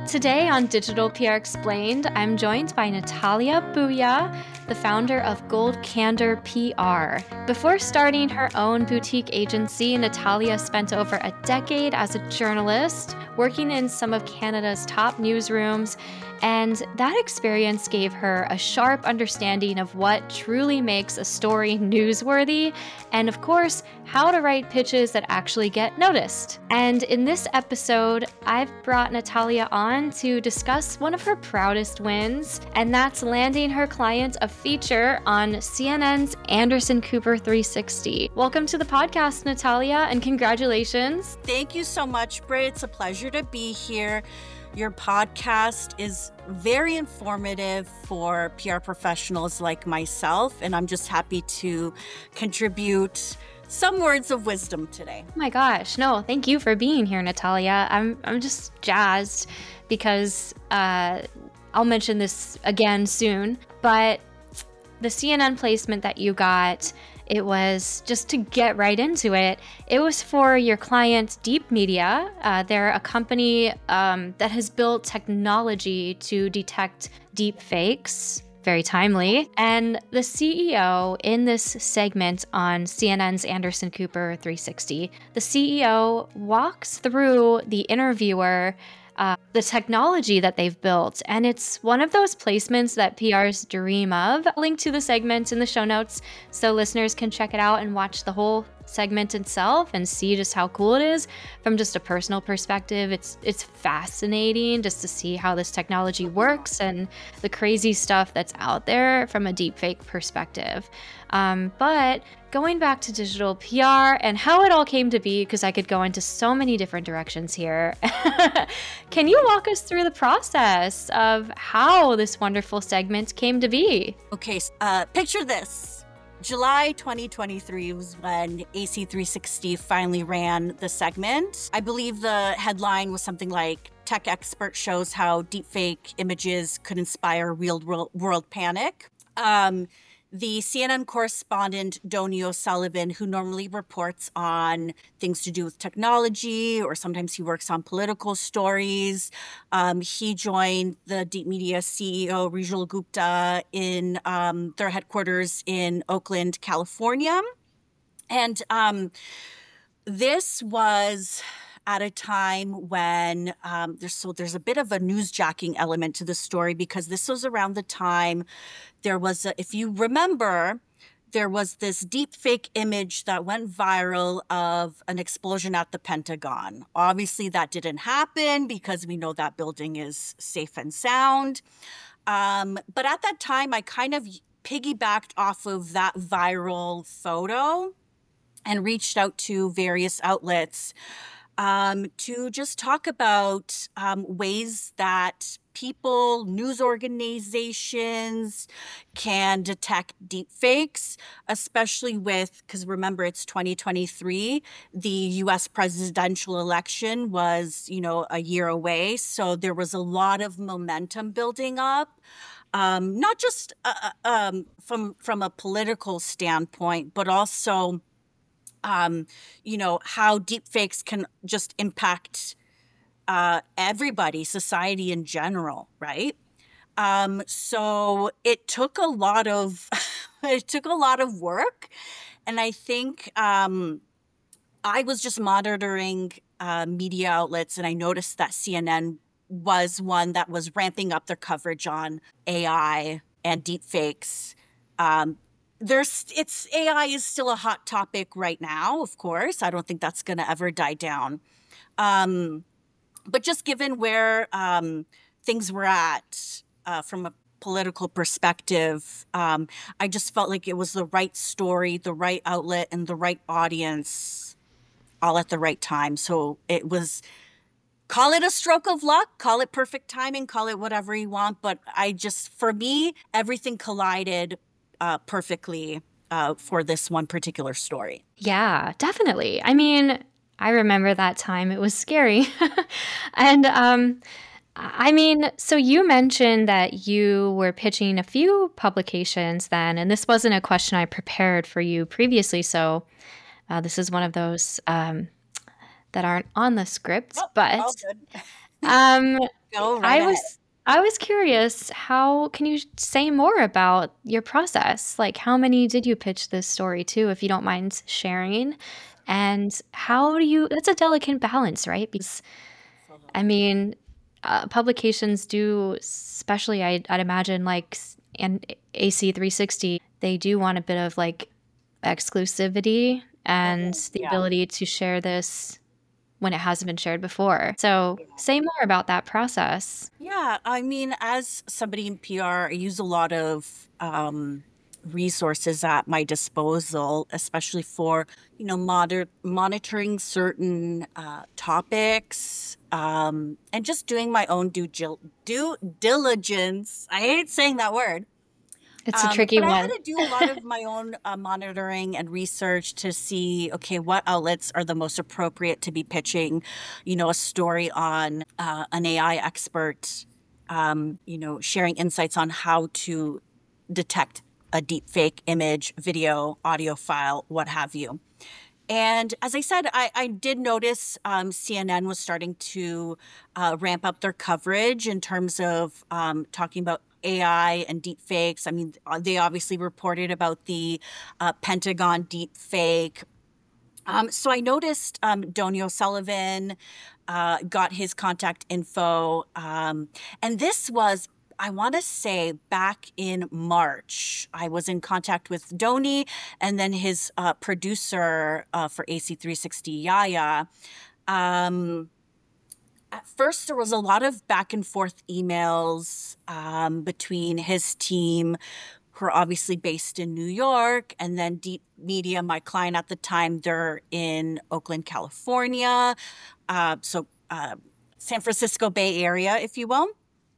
Today on Digital PR Explained, I'm joined by Natalia Bouya, the founder of Gold Candor PR. Before starting her own boutique agency, Natalia spent over a decade as a journalist, working in some of Canada's top newsrooms, and that experience gave her a sharp understanding of what truly makes a story newsworthy, and of course, how to write pitches that actually get noticed. And in this episode, I've brought Natalia on to discuss one of her proudest wins, and that's landing her client a feature on CNN's Anderson Cooper 360. Welcome to the podcast, Natalia, and congratulations. Thank you so much, Bray. It's a pleasure to be here. Your podcast is very informative for PR professionals like myself, and I'm just happy to contribute some words of wisdom today. Oh my gosh, no, thank you for being here, Natalia. I'm just jazzed because I'll mention this again soon, but the CNN placement that you got, it was, just to get right into it, it was for your client Deep Media. They're a company that has built technology to detect deep fakes. Very timely. And the CEO in this segment on CNN's Anderson Cooper 360, the CEO walks through the interviewer the technology that they've built. And it's one of those placements that PRs dream of. Link to the segment in the show notes so listeners can check it out and watch the whole segment itself and see just how cool it is from just a personal perspective. It's fascinating just to see how this technology works and the crazy stuff that's out there from a deepfake perspective. But going back to digital PR and how it all came to be, because I could go into so many different directions here. Can you walk us through the process of how this wonderful segment came to be? Okay, picture this. July 2023 was when AC360 finally ran the segment. I believe the headline was something like, "Tech expert shows how deepfake images could inspire real-world panic." The CNN correspondent, Donny O'Sullivan, who normally reports on things to do with technology, or sometimes he works on political stories, he joined the Deep Media CEO, Rijul Gupta, in their headquarters in Oakland, California. And this was at a time when there's a bit of a newsjacking element to the story, because this was around the time there was, if you remember, there was this deep fake image that went viral of an explosion at the Pentagon. Obviously, that didn't happen because we know that building is safe and sound. But at that time, I kind of piggybacked off of that viral photo and reached out to various outlets to just talk about ways that people, news organizations can detect deepfakes, especially because remember, it's 2023. The US presidential election was, a year away. So there was a lot of momentum building up. Not just from a political standpoint, but also how deepfakes can just impact everybody, society in general, right? So it took a lot of work, and I think I was just monitoring media outlets, and I noticed that CNN was one that was ramping up their coverage on AI and deepfakes. AI is still a hot topic right now, of course. I don't think that's going to ever die down. But just given where things were at from a political perspective, I just felt like it was the right story, the right outlet, and the right audience all at the right time. So it was, call it a stroke of luck, call it perfect timing, call it whatever you want. But for me, everything collided perfectly for this one particular story. Yeah, definitely. I mean, I remember that time. It was scary. And so you mentioned that you were pitching a few publications then, and this wasn't a question I prepared for you previously. So this is one of those that aren't on the script, but all good. Um, Go right I ahead. was I was curious, how can you say more about your process? Like, how many did you pitch this story to, if you don't mind sharing? And how do you that's a delicate balance, right? Because, I Absolutely. mean, publications do, especially I'd imagine, like, and AC360, they do want a bit of, like, exclusivity and Mhm. the Yeah. ability to share this when it hasn't been shared before. So, Yeah. say more about that process. Yeah, I mean, as somebody in PR, I use a lot of resources at my disposal, especially for, monitoring certain topics, and just doing my own due diligence. I hate saying that word. It's a tricky But I had one. to do a lot of my own monitoring and research to see, okay, what outlets are the most appropriate to be pitching, a story on an AI expert, sharing insights on how to detect a deep fake image, video, audio file, what have you. And as I said, I did notice CNN was starting to ramp up their coverage in terms of talking about AI and deep fakes. I mean, they obviously reported about the Pentagon deep fake. So I noticed Donny O'Sullivan got his contact info. And this was, I want to say, back in March. I was in contact with Donny and then his producer for AC360, Yaya. Um, at first, there was a lot of back and forth emails between his team, who are obviously based in New York, and then Deep Media, my client at the time, they're in Oakland, California. So San Francisco Bay Area, if you will.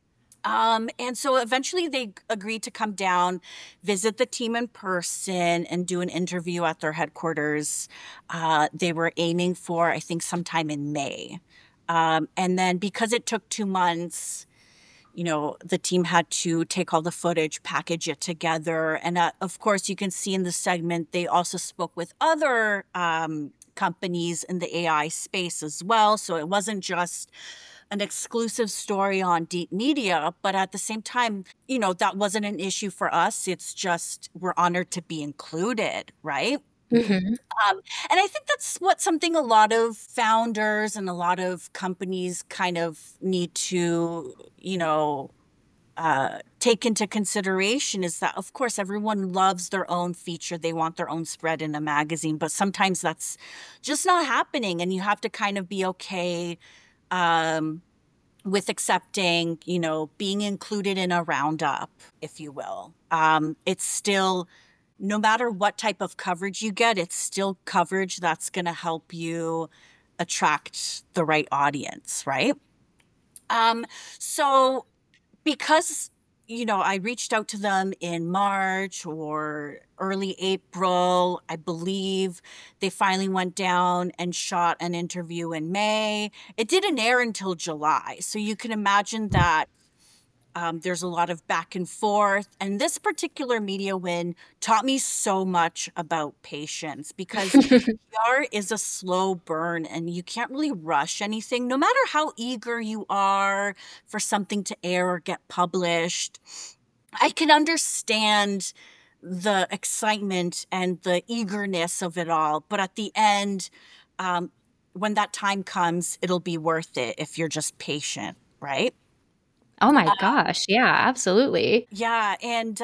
And so eventually they agreed to come down, visit the team in person, and do an interview at their headquarters. They were aiming for, I think, sometime in May. And then because it took 2 months, the team had to take all the footage, package it together. And of course, you can see in the segment, they also spoke with other companies in the AI space as well. So it wasn't just an exclusive story on Deep Media, but at the same time, that wasn't an issue for us. It's just we're honored to be included, right? Mhm. And I think that's what something a lot of founders and a lot of companies kind of need to, take into consideration is that, of course, everyone loves their own feature. They want their own spread in a magazine, but sometimes that's just not happening. And you have to kind of be okay um, with accepting, being included in a roundup, if you will. It's still, no matter what type of coverage you get, it's still coverage that's going to help you attract the right audience, right? Um, so because I reached out to them in March or early April, I believe they finally went down and shot an interview in May. It didn't air until July, so you can imagine that there's a lot of back and forth. And this particular media win taught me so much about patience because PR is a slow burn and you can't really rush anything, no matter how eager you are for something to air or get published. I can understand the excitement and the eagerness of it all, but at the end, um, when that time comes, it'll be worth it if you're just patient, right? Oh my gosh, yeah, absolutely. Yeah, and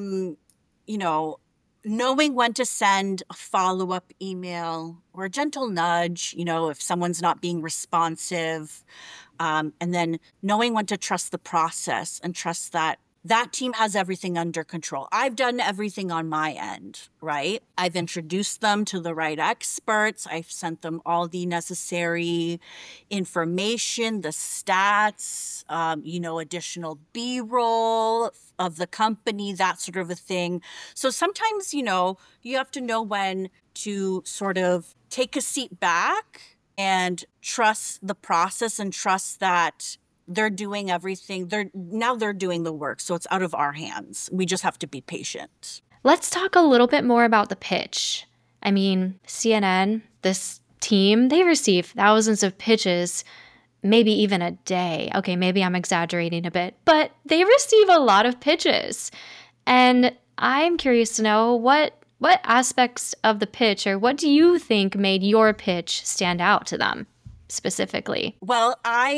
you know, knowing when to send a follow-up email or a gentle nudge, if someone's not being responsive, and then knowing when to trust the process and trust that that team has everything under control. I've done everything on my end, right? I've introduced them to the right experts. I've sent them all the necessary information, the stats, additional B roll of the company, that sort of a thing. So sometimes, you have to know when to sort of take a seat back and trust the process and trust that they're doing everything. They're doing the work. So it's out of our hands. We just have to be patient. Let's talk a little bit more about the pitch. I mean, CNN, this team, they receive thousands of pitches. maybe even a day. Okay, maybe I'm exaggerating a bit, but they receive a lot of pitches. And I'm curious to know what aspects of the pitch, or what do you think made your pitch stand out to them specifically? Well,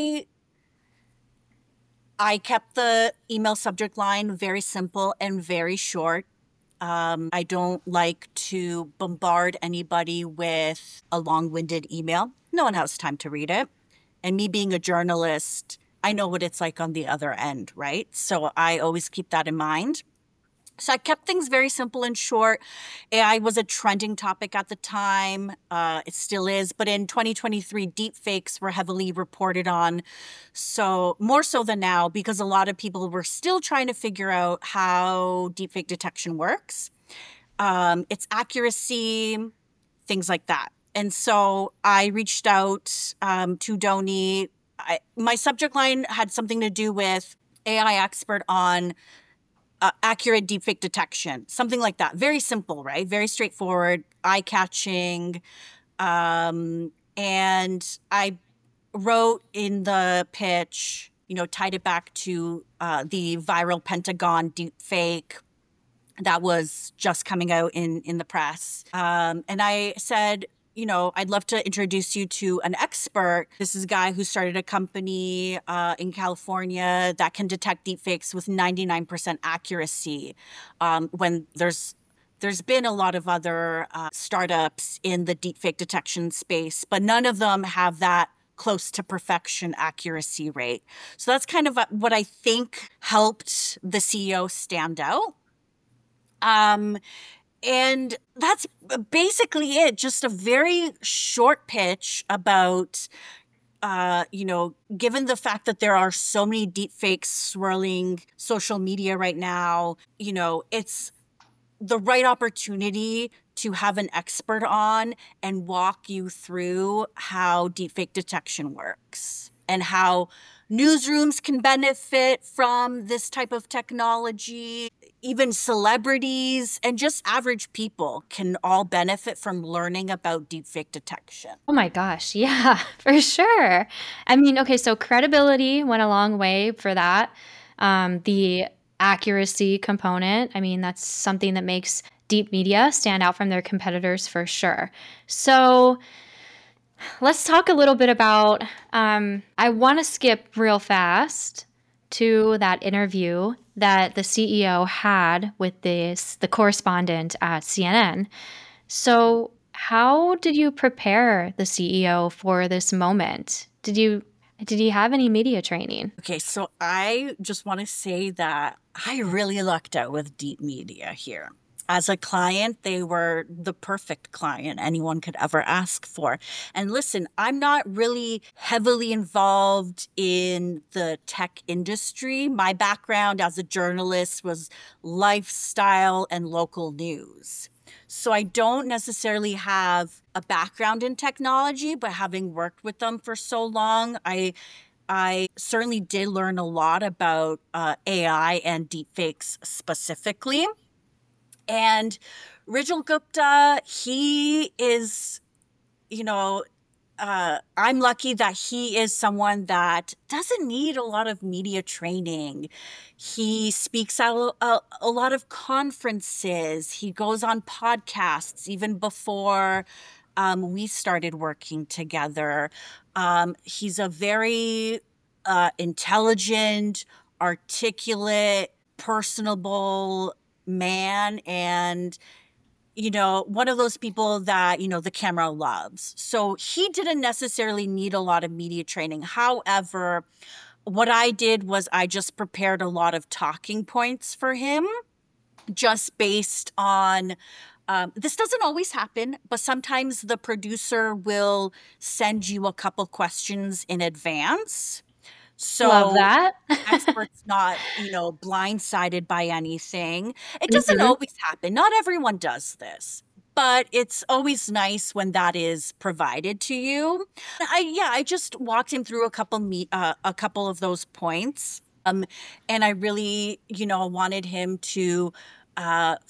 I kept the email subject line very simple and very short. I don't like to bombard anybody with a long winded email. No one has time to read it. And me being a journalist, I know what it's like on the other end, right? So I always keep that in mind. So I kept things very simple and short. AI was a trending topic at the time. It still is. But in 2023, deepfakes were heavily reported on. So more so than now, because a lot of people were still trying to figure out how deepfake detection works, its accuracy, things like that. And so I reached out to Doni. My subject line had something to do with AI expert on accurate deepfake detection, something like that. Very simple, right? Very straightforward, eye catching. And I wrote in the pitch, tied it back to the viral Pentagon deepfake that was just coming out in the press. And I said, I'd love to introduce you to an expert. This is a guy who started a company in California that can detect deepfakes with 99% accuracy. When there's been a lot of other startups in the deepfake detection space, but none of them have that close to perfection accuracy rate. So that's kind of what I think helped the CEO stand out. And that's basically it. Just a very short pitch about, given the fact that there are so many deepfakes swirling social media right now, it's the right opportunity to have an expert on and walk you through how deepfake detection works and how newsrooms can benefit from this type of technology. Even celebrities and just average people can all benefit from learning about deepfake detection. Oh my gosh, yeah, for sure. I mean, okay, so credibility went a long way for that. The accuracy component, I mean, that's something that makes deep media stand out from their competitors for sure. So let's talk a little bit about. I want to skip real fast to that interview that the CEO had with the correspondent at CNN. So, how did you prepare the CEO for this moment? Did he have any media training? Okay, so I just want to say that I really lucked out with Deep Media here. As a client, they were the perfect client anyone could ever ask for. And listen, I'm not really heavily involved in the tech industry. My background as a journalist was lifestyle and local news. So I don't necessarily have a background in technology, but having worked with them for so long, I certainly did learn a lot about AI and deepfakes specifically. And Rijal Gupta, he is, you know, I'm lucky that he is someone that doesn't need a lot of media training. He speaks at a lot of conferences. He goes on podcasts even before we started working together. He's a very intelligent, articulate, personable man, and one of those people that, the camera loves. So he didn't necessarily need a lot of media training. However, what I did was I just prepared a lot of talking points for him, just based on this doesn't always happen, but sometimes the producer will send you a couple questions in advance. Love So that. expert's not, blindsided by anything. It doesn't Mhm. always happen. Not everyone does this, but it's always nice when that is provided to you. I just walked him through a couple of those points. And I really, wanted him to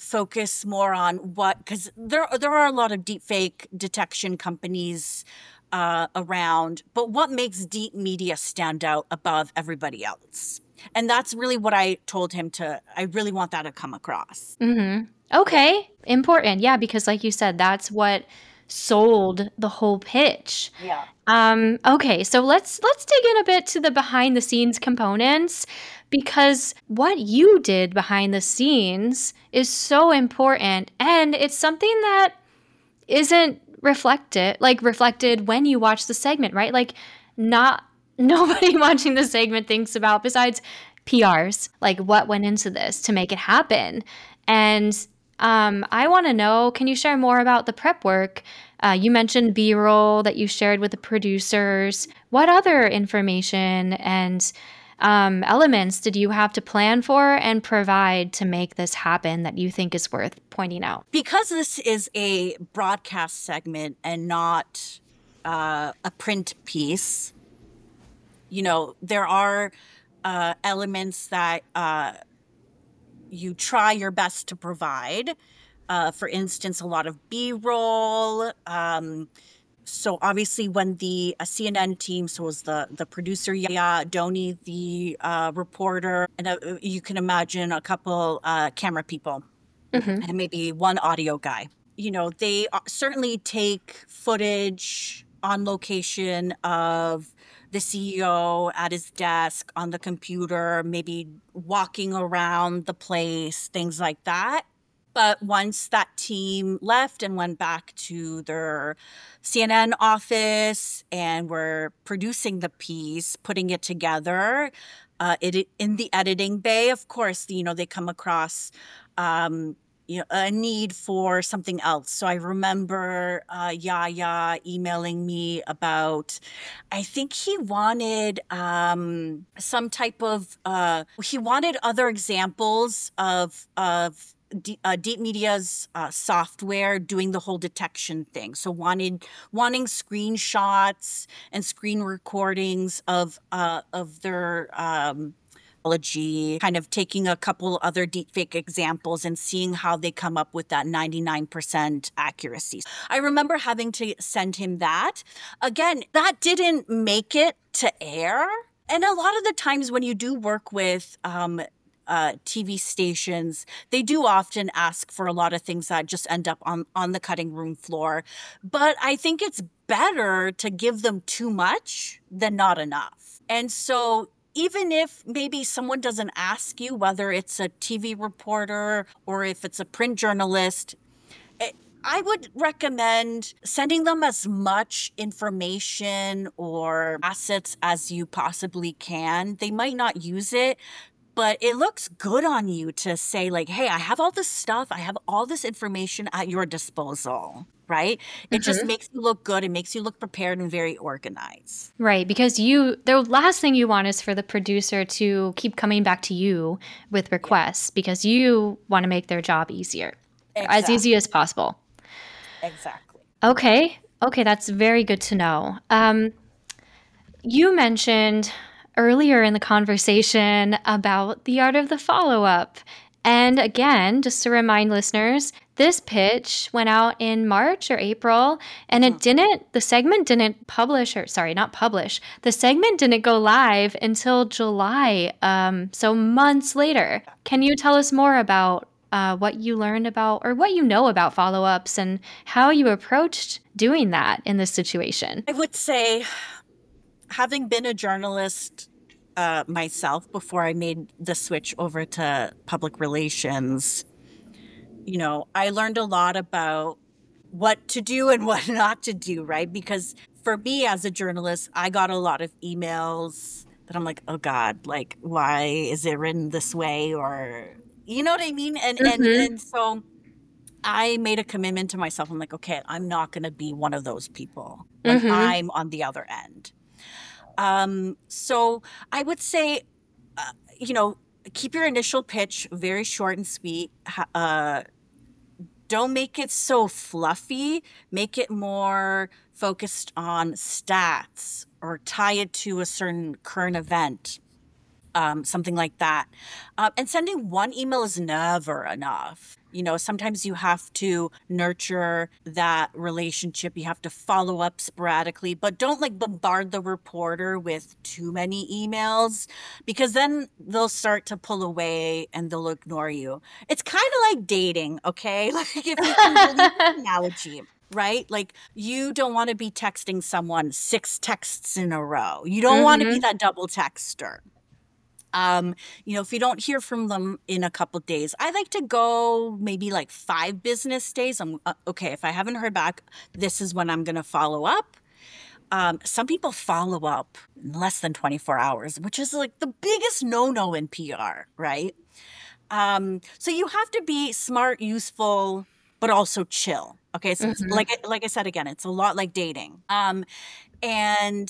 focus more on because there are a lot of deepfake detection companies around, but what makes Deep Media stand out above everybody else? And that's really what I told him I really want that to come across. Mm-hmm. Yeah. Okay. Important. Yeah, because like you said, that's what sold the whole pitch. Yeah. Okay, so let's dig in a bit to the behind the scenes components because what you did behind the scenes is so important and it's something that isn't reflected when you watch the segment, right? Like not nobody watching the segment thinks about besides PRs, like what went into this to make it happen. And I want to know, can you share more about the prep work? You mentioned B-roll that you shared with the producers. What other information and elements did you have to plan for and provide to make this happen that you think is worth pointing out? Because this is a broadcast segment and not a print piece, there are elements that you try your best to provide. For instance, a lot of B-roll. So obviously, when the CNN team, so it was the producer, Doni, the reporter, and you can imagine a couple camera people Mm-hmm. and maybe one audio guy. They certainly take footage on location of the CEO at his desk on the computer, maybe walking around the place, things like that. But once that team left and went back to their CNN office and were producing the piece, putting it together, in the editing bay, of course, they come across a need for something else. So I remember Yaya emailing me about, I think he wanted some type of, he wanted other examples of Deep Media's software doing the whole detection thing. So wanting screenshots and screen recordings of their technology, kind of taking a couple other deepfake examples and seeing how they come up with that 99% accuracy. I remember having to send him that. Again, that didn't make it to air. And a lot of the times when you do work with TV stations, they do often ask for a lot of things that just end up on the cutting room floor. But I think it's better to give them too much than not enough. And so even if maybe someone doesn't ask you, whether it's a TV reporter or if it's a print journalist, I would recommend sending them as much information or assets as you possibly can. They might not use it, but it looks good on you to say, like, hey, I have all this stuff, I have all this information at your disposal, right? It just Mm-hmm. makes you look good. It makes you look prepared and very organized. Right, because the last thing you want is for the producer to keep coming back to you with Yeah, requests because you want to make their job easier, as exactly. easy as possible. Exactly. Okay, okay, that's very good to know. You mentioned earlier in the conversation about the art of the follow up. And again, just to remind listeners, this pitch went out in March or April, and Mhm. the segment didn't publish, or sorry, not publish, the segment didn't go live until July, so months later. Can you tell us more about what you learned about, or what you know about follow ups and how you approached doing that in this situation? I would say, having been a journalist myself before I made the switch over to public relations, I learned a lot about what to do and what not to do, right? Because for me as a journalist, I got a lot of emails that I'm like, oh God, like, why is it written this way? Or, you know what I mean? Mm-hmm. And so I made a commitment to myself. I'm like, okay, I'm not going to be one of those people when Mm-hmm. I'm on the other end. So I would say, uh, you know, keep your initial pitch very short and sweet. Don't make it so fluffy. Make it more focused on stats or tie it to a certain current event, something like that. And sending one email is never enough. Sometimes you have to nurture that relationship. You have to follow up sporadically, but don't like bombard the reporter with too many emails, because then they'll start to pull away and they'll ignore you. It's kind of like dating, okay? Like if you can believe the analogy. Right? Like you don't want to be texting someone 6 texts in a row. You don't want to be Mm-hmm. that double texter. If you don't hear from them in a couple days, I like to go maybe like 5 business days. I'm okay. If I haven't heard back, this is when I'm going to follow up. Some people follow up in less than 24 hours, which is like the biggest no-no in PR, right? So you have to be smart, useful, but also chill. Okay, so it's Mm-hmm. like I said again, it's a lot like dating. And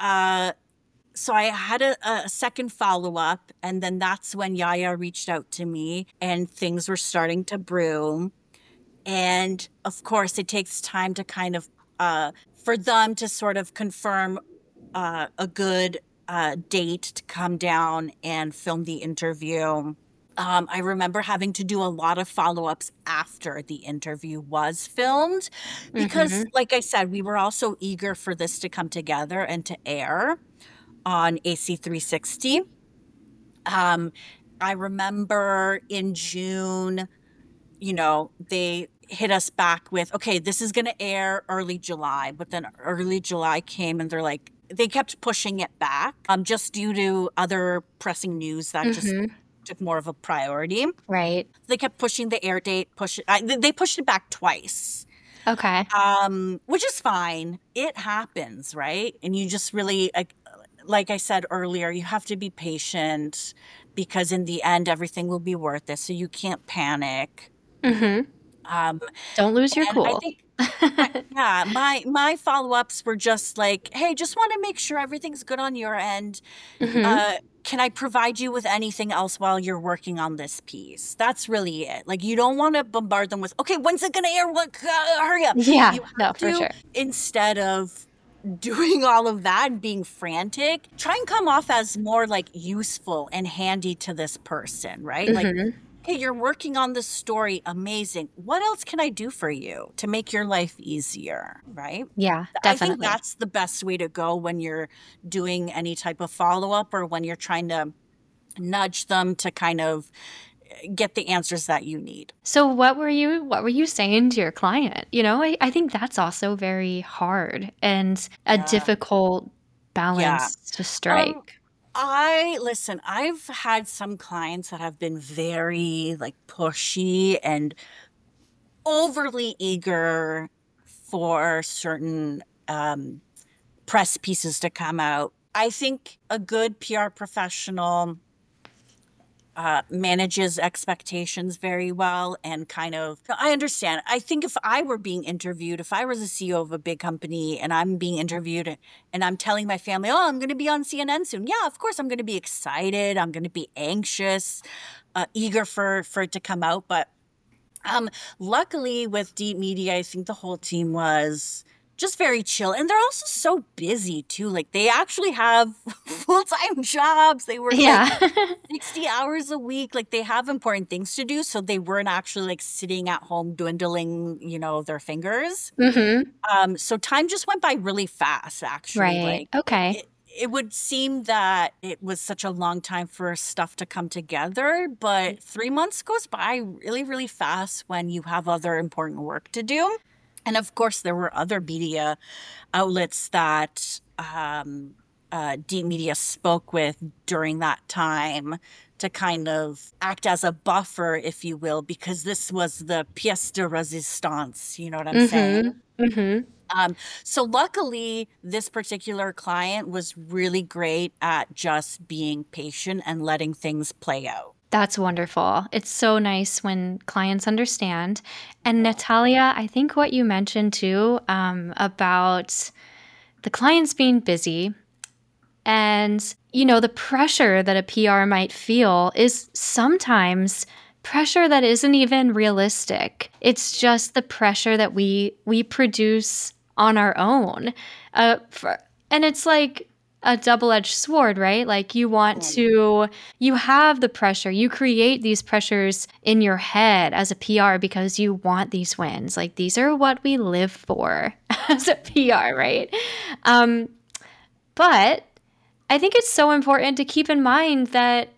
so I had a second follow up, and then that's when Yaya reached out to me, and things were starting to brew. And of course, it takes time to kind of for them to sort of confirm a good date to come down and film the interview. I remember having to do a lot of follow ups after the interview was filmed because, Mm-hmm. like I said, we were all so eager for this to come together and to air on AC360. Um, I remember in June, they hit us back with, okay, this is going to air early July. But then early July came and they're like, they kept pushing it back just due to other pressing news that just Mm-hmm. took more of a priority. Right. They kept pushing the air date, they pushed it back twice. Okay. Which is fine. It happens, right? And you just really, like I said earlier, you have to be patient because in the end, everything will be worth it. So you can't panic. Mm-hmm. Um, Don't lose your and I cool. think, yeah, my follow ups were just like, hey, just want to make sure everything's good on your end. Mm-hmm. Can I provide you with anything else while you're working on this piece? That's really it. Like, you don't want to bombard them with, okay, when's it going to air? What? Hurry up. Yeah. You No, have for to, sure. instead of doing all of that and being frantic, try and come off as more like useful and handy to this person, right? Like, Mm-hmm. hey, you're working on this story. Amazing. What else can I do for you to make your life easier? Right. Yeah, I think definitely. that's the best way to go when you're doing any type of follow up or when you're trying to nudge them to kind of get the answers that you need. So what were you saying to your client? I think that's also very hard and a Yeah. difficult Yeah. balance to Um, strike. I've had some clients that have been very like pushy and overly eager for certain press pieces to come out. I think a good PR professional manages expectations very well and kind of, I understand. I think if I were being interviewed, if I was a CEO of a big company and I'm being interviewed and I'm telling my family, oh, I'm going to be on CNN soon. Yeah, of course I'm going to be excited. I'm going to be anxious, eager for it to come out. But um, luckily with Deep Media, I think the whole team was just very chill. And they're also so busy too. Like they actually have full-time jobs. They work like Yeah. 60 hours a week. Like they have important things to do. So they weren't actually like sitting at home dwindling, their fingers. Mm-hmm. So time just went by really fast, actually. Right. Like Okay. it would seem that it was such a long time for stuff to come together, but 3 months goes by really, really fast when you have other important work to do. And of course, there were other media outlets that Deep Media spoke with during that time to kind of act as a buffer, if you will, because this was the pièce de résistance. You know what I'm saying? Mm-hmm. Mm-hmm. So luckily, this particular client was really great at just being patient and letting things play out. That's wonderful. It's so nice when clients understand. And Yeah. Natalia, I think what you mentioned too, about the clients being busy and, the pressure that a PR might feel is sometimes pressure that isn't even realistic. It's just the pressure that we produce on our own. And it's like, a double-edged sword, right? Like you have the pressure. You create these pressures in your head as a PR because you want these wins. Like these are what we live for as a PR, right? But I think it's so important to keep in mind that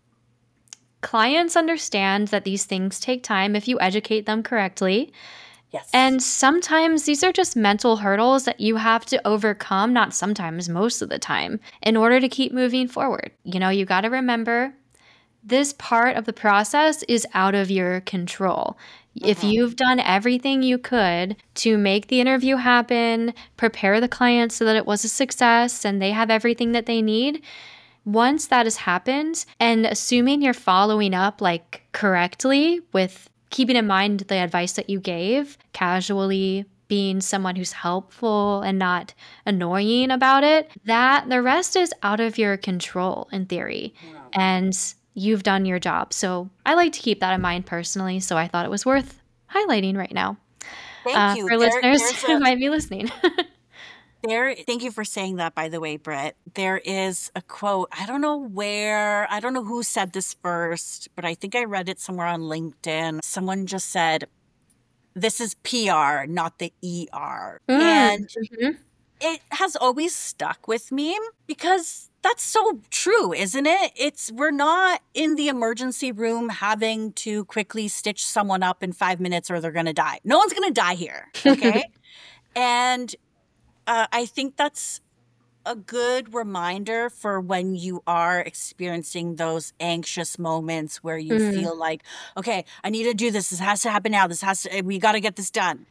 clients understand that these things take time if you educate them correctly. Yes. And sometimes these are just mental hurdles that you have to overcome, not sometimes, most of the time, in order to keep moving forward. You got to remember this part of the process is out of your control. If you've done everything you could to make the interview happen, prepare the client so that it was a success and they have everything that they need, once that has happened, and assuming you're following up like correctly with keeping in mind the advice that you gave, casually being someone who's helpful and not annoying about it, that the rest is out of your control in theory. Wow. And you've done your job. So I like to keep that in mind personally. So I thought it was worth highlighting right now. Thank you. For listeners who might be listening. Thank you for saying that, by the way, Britt. There is a quote. I don't know who said this first, but I think I read it somewhere on LinkedIn. Someone just said, "This is PR, not the ER." And it has always stuck with me because that's so true, isn't it? We're not in the emergency room having to quickly stitch someone up in 5 minutes or they're going to die. No one's going to die here. Okay. And I think that's a good reminder for when you are experiencing those anxious moments where you feel like, okay, I need to do this. This has to happen now. We got to get this done.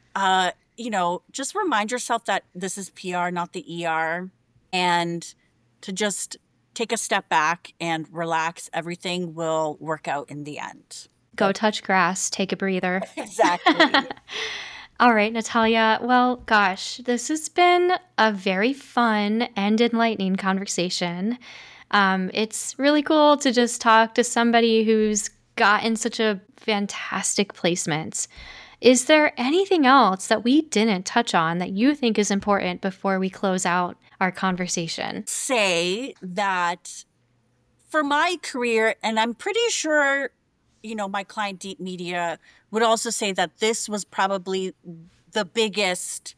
Just remind yourself that this is PR, not the ER, and to just take a step back and relax. Everything will work out in the end. Go touch grass, take a breather. Exactly. All right, Natalia. Well, gosh, this has been a very fun and enlightening conversation. It's really cool to just talk to somebody who's gotten such a fantastic placement. Is there anything else that we didn't touch on that you think is important before we close out our conversation? Say that for my career, and I'm pretty sure my client Deep Media would also say that this was probably the biggest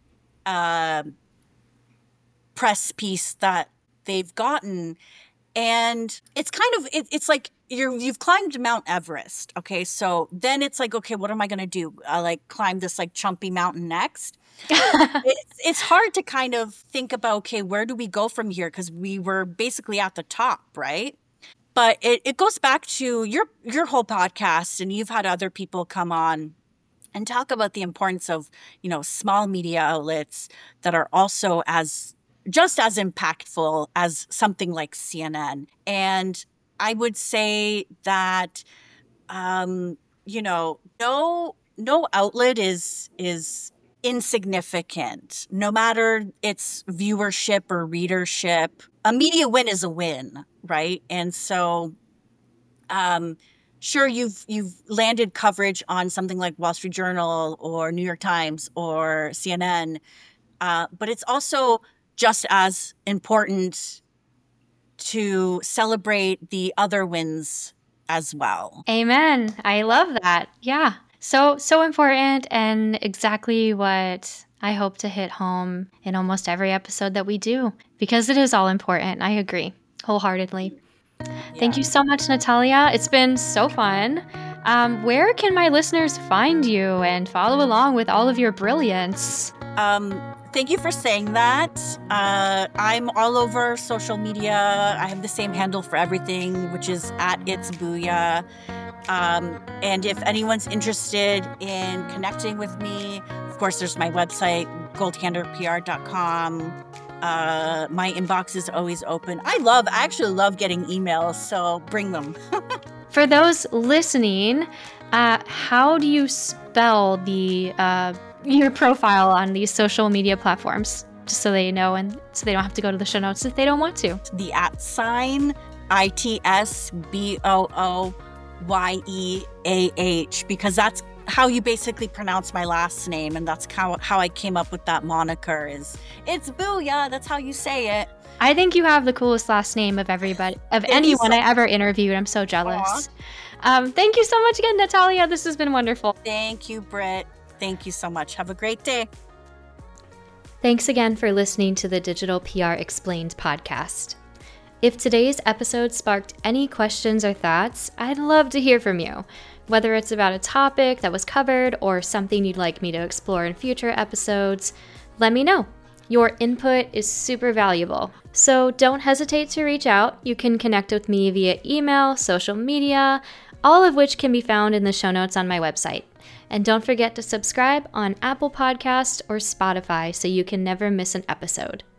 press piece that they've gotten. And it's kind of, it's like you've climbed Mount Everest. Okay. So then it's like, okay, what am I going to do? Climb this chumpy mountain next. It's hard to kind of think about, okay, where do we go from here? Because we were basically at the top, right? But it goes back to your whole podcast, and you've had other people come on and talk about the importance of, small media outlets that are also just as impactful as something like CNN. And I would say that, no outlet is insignificant, no matter its viewership or readership. A media win is a win, right? And so, sure, you've landed coverage on something like Wall Street Journal or New York Times or CNN, but it's also just as important to celebrate the other wins as well. Amen. I love that. Yeah. So important, and exactly what I hope to hit home in almost every episode that we do, because it is all important. I agree wholeheartedly. Yeah. Thank you so much, Natalia. It's been so fun. Where can my listeners find you and follow along with all of your brilliance? Thank you for saying that. I'm all over social media. I have the same handle for everything, which is @itsbooyah. And if anyone's interested in connecting with me, of course, there's my website, goldcanderpr.com. My inbox is always open. I actually love getting emails, so bring them. For those listening, how do you spell your profile on these social media platforms? Just so they know, and so they don't have to go to the show notes if they don't want to. The @sign, ITSBOOYEAH, because that's how you basically pronounce my last name, and that's how I came up with that moniker. It's Booyah. That's how you say it. I think you have the coolest last name of everybody, of anyone I ever interviewed. I'm so jealous. Thank you so much again, Natalia. This has been wonderful. Thank you, Britt. Thank you so much. Have a great day. Thanks again for listening to the Digital PR Explained podcast. If today's episode sparked any questions or thoughts, I'd love to hear from you. Whether it's about a topic that was covered or something you'd like me to explore in future episodes, let me know. Your input is super valuable. So don't hesitate to reach out. You can connect with me via email, social media, all of which can be found in the show notes on my website. And don't forget to subscribe on Apple Podcasts or Spotify so you can never miss an episode.